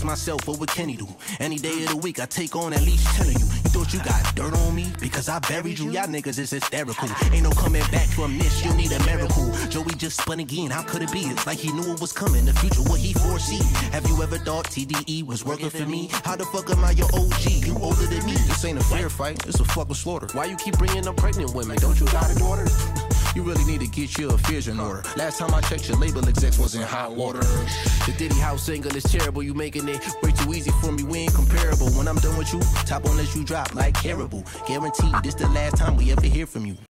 ask myself, what would Kenny do? Any day of the week, I take on at least 10 of you. You thought you got dirt on me because I buried you? Y'all niggas is hysterical. Ain't no coming back from this, you need a miracle. Joey just spun again, how could it be? It's like he knew it was coming, the future, what he foresee. Have you ever thought TDE was working for me? How the fuck am I your OG? You older than me. This ain't a fair fight, it's a fucking slaughter. Why you keep bringing up pregnant women? Don't you got a daughter? You really need to get your affairs in order. Last time I checked, your label execs was in hot water. The Diddy House single is terrible. You making it way too easy for me. We ain't comparable. When I'm done with you, top won't let you drop like Caribou. Guaranteed, this the last time we ever hear from you.